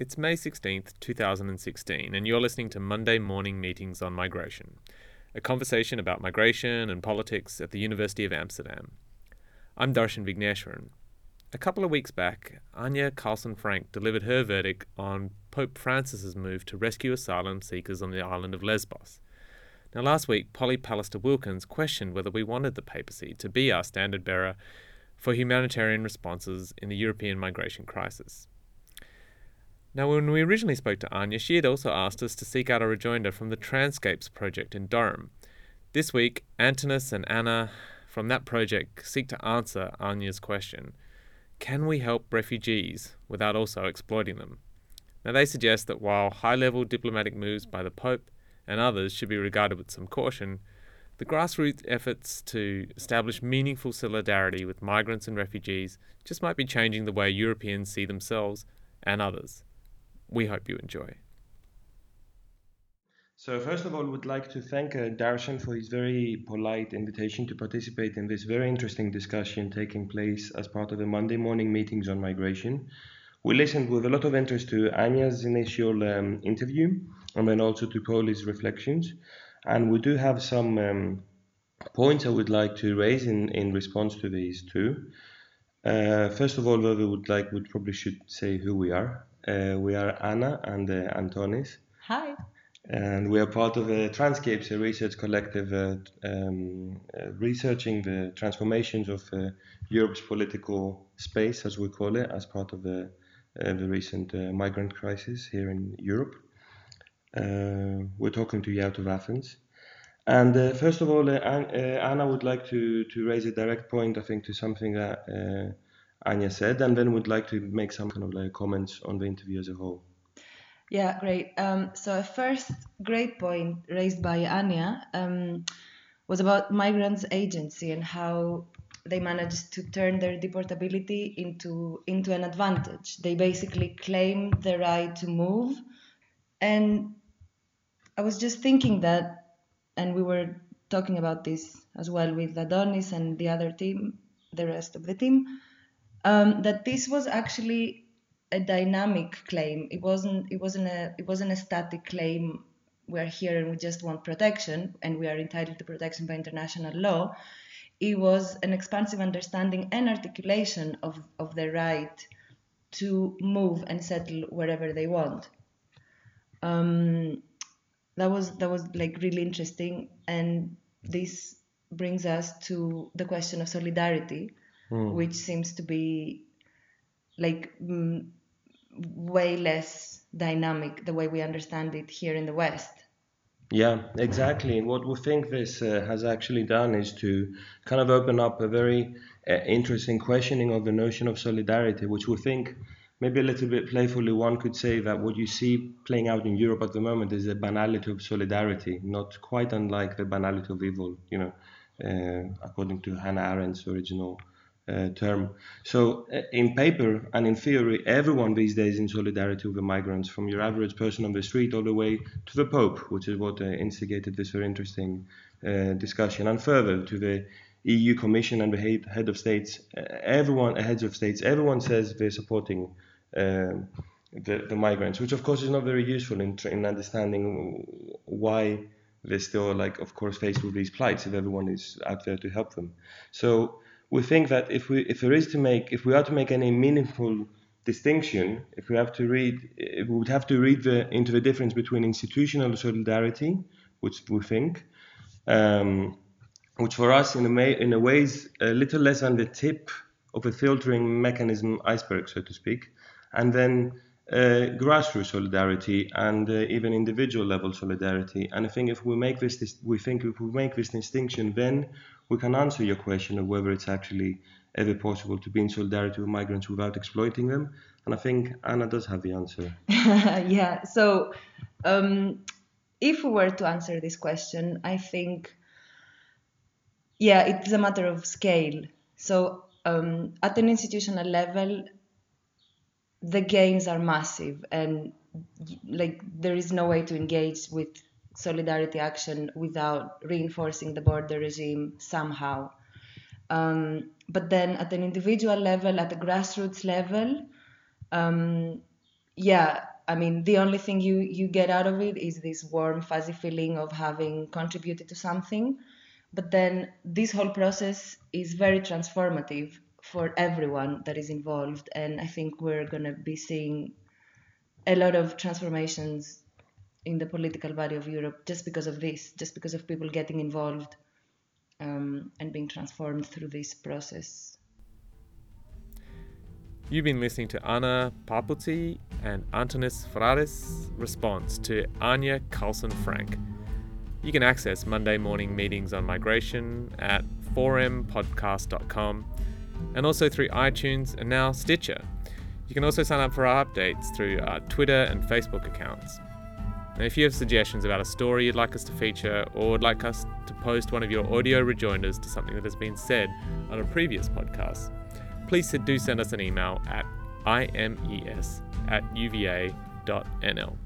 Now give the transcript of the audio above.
It's May 16th, 2016, and you're listening to Monday Morning Meetings on Migration, a conversation about migration and politics at the University of Amsterdam. I'm Darshan Vigneshwaran. A couple of weeks back, Anya Carlson-Frank delivered her verdict on Pope Francis's move to rescue asylum seekers on the island of Lesbos. Now, last week, Polly Pallister-Wilkins questioned whether we wanted the papacy to be our standard bearer for humanitarian responses in the European migration crisis. Now, when we originally spoke to Anya, she had also asked us to seek out a rejoinder from the Transcapes project in Durham. This week, Antonis and Anna from that project seek to answer Anya's question: can we help refugees without also exploiting them? Now, they suggest that while high-level diplomatic moves by the Pope and others should be regarded with some caution, the grassroots efforts to establish meaningful solidarity with migrants and refugees just might be changing the way Europeans see themselves and others. We hope you enjoy. So first of all, would like to thank Darshan for his very polite invitation to participate in this very interesting discussion taking place as part of the Monday morning meetings on migration. We listened with a lot of interest to Anya's initial interview and then also to Poli's reflections. And we do have some points I would like to raise in response to these two. First of all, we probably should say who we are. We are Anna and Antonis. Hi. And we are part of Transcapes, a research collective researching the transformations of Europe's political space, as we call it, as part of the recent migrant crisis here in Europe. We're talking to you out of Athens. And first of all, Anna would like to raise a direct point, I think, to something that Anya said, and then would like to make some kind of like comments on the interview as a whole. Yeah, great. So a first great point raised by Anya was about migrants' agency and how they managed to turn their deportability into an advantage. They basically claim the right to move. And I was just thinking that, and we were talking about this as well with Adonis and the other team, the rest of the team, that this was actually a dynamic claim. It wasn't a static claim. We're here and we just want protection and we are entitled to protection by international law. It was an expansive understanding and articulation of the right to move and settle wherever they want. That was like really interesting, and this brings us to the question of solidarity, which seems to be like way less dynamic the way we understand it here in the West. Yeah, exactly. And what we think this has actually done is to kind of open up a very interesting questioning of the notion of solidarity, which we think maybe a little bit playfully one could say that what you see playing out in Europe at the moment is the banality of solidarity, not quite unlike the banality of evil, according to Hannah Arendt's original term. So in paper and in theory, everyone these days is in solidarity with the migrants, from your average person on the street all the way to the Pope, which is what instigated this very interesting discussion, and further to the EU Commission and the head of states. Heads of states, everyone says they're supporting the migrants, which of course is not very useful in understanding why they're still, like, of course, faced with these plights if everyone is out there to help them. So we think that if we are to make any meaningful distinction, we would have to read into the difference between institutional solidarity, which we think, which for us in a way is a little less than the tip of a filtering mechanism iceberg, so to speak, and then grassroots solidarity and even individual level solidarity. And I think if we make this distinction, then we can answer your question of whether it's actually ever possible to be in solidarity with migrants without exploiting them. And I think Anna does have the answer. Yeah. So if we were to answer this question, I think, it's a matter of scale. So at an institutional level, the gains are massive, and like there is no way to engage with solidarity action without reinforcing the border regime somehow. But then at an individual level, at a grassroots level, I mean, the only thing you get out of it is this warm, fuzzy feeling of having contributed to something. But then this whole process is very transformative for everyone that is involved. And I think we're going to be seeing a lot of transformations in the political body of Europe just because of this, just because of people getting involved and being transformed through this process. You've been listening to Anna Paputi and Antonis Frares' response to Anya Carlson-Frank. You can access Monday morning meetings on migration at forumpodcast.com and also through iTunes and now Stitcher. You can also sign up for our updates through our Twitter and Facebook accounts. And if you have suggestions about a story you'd like us to feature or would like us to post one of your audio rejoinders to something that has been said on a previous podcast, please do send us an email at imes@uva.nl.